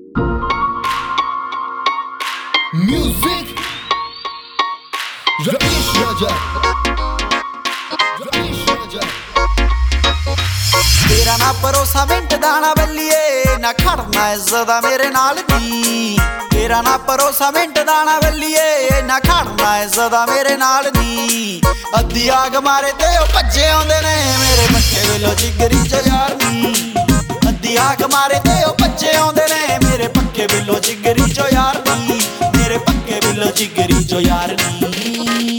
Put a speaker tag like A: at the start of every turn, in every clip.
A: Music Ramesh Raja
B: तेरा ना भरोसा मिंट दाना बल्लिए ना खड़ना इज्जत मेरे नाल नी। तेरा ना भरोसा मिंट दाना बल्लिए ना खड़ना इज्जत मेरे नाल नी। अद्धी आग मारे ते ओ भज्जे आउंदे ने मेरे पक्के वेलो जिगरी च यार नी। अद्धी आग मारे ते ओ भज्जे आउंदे ने मेरे पक्के वेलो जिगरी च यार नी। मेरे पक्के वेलो जिगरी च यार नी।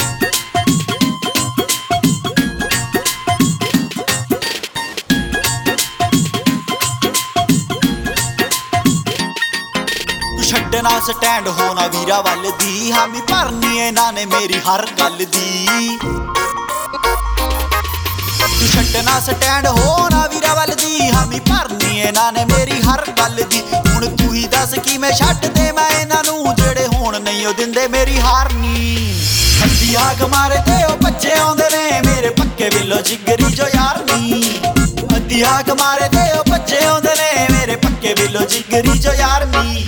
B: छड्डना स्टैंड होना वीरा वल दी हामी भरनी इन्हां ने मेरी हर गल दी। तू छड्डना स्टैंड होना वीरा वल दी हामी भरनी इन्हां ने मेरी हर गल दी। हुण तू ही दस कि मैं छड्ड दे मैं इन्हां नूं जेड़े होण नहीं ओ दिंदे मेरी हार नी। अद्धी आग मारे ते ओ भज्जे आउंदे ने मेरे पक्के वेलो जिगरी जो यार नी। अद्धी आग मारे ते ओ भज्जे आउंदे ने मेरे पक्के वेलो जिगरी जो यार नी।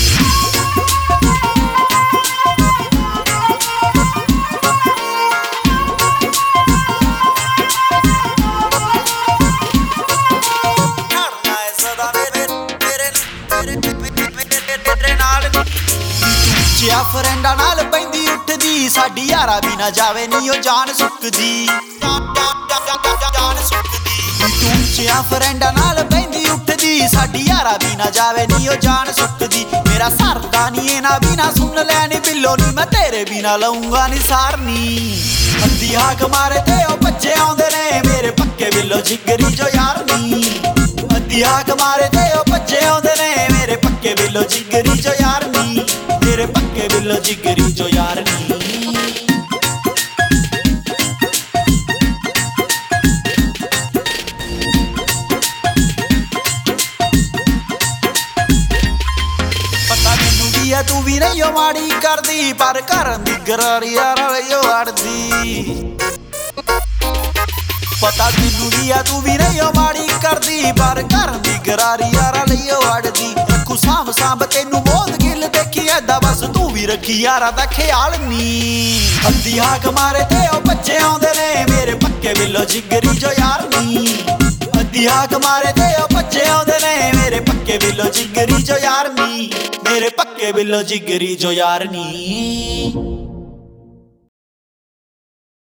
B: फ्रेंडा नाल पैंदी उठदी साडी यारा भी ना जावे नी ओ जान सुकदी। तूं फ्रेंडा नाल पैंदी उठदी साडी यारा भी ना जावे नी ओ जान सुकदी। मेरा सरदा नी इना बिना सुन लैनी बिल्लो नी मैं तेरे बिना लऊंगा नी सारनी। अद्धी आग मारे ते ओ भज्जे आउंदे ने मेरे पक्के बिल्लो जिगरी जो यार नी। अद्धी आग मारे ते ओ भज्जे आउंदे ने मेरे पक्के बिल्लो जिगरी जो यार नी। मेरे पक्के बिल्लो जिगरी जो यार नी। पता मैनू भी है तू भी नहीं माड़ी करदी पर घर दी गरारी यार वालियो अड़दी। पता तैनू भी है तू भी नहीं माड़ी करदी पर घर दी गरारी यार वालियो अड़दी। रखू साम साम तेनू बहुत गिल देखी ऐदा बस तू भी रखी यारा दा ख्याल नी। अद्धी आग मारे ते ओ भज्जे आउंदे ने मेरे पक्के वेलो जिगरी जो यार नी। अद्धी आग मारे ते ओ भज्जे आउंदे ने मेरे पक्के वेलो जिगरी जो यार नी। मेरे पक्के वेलो जिगरी जो यार नी।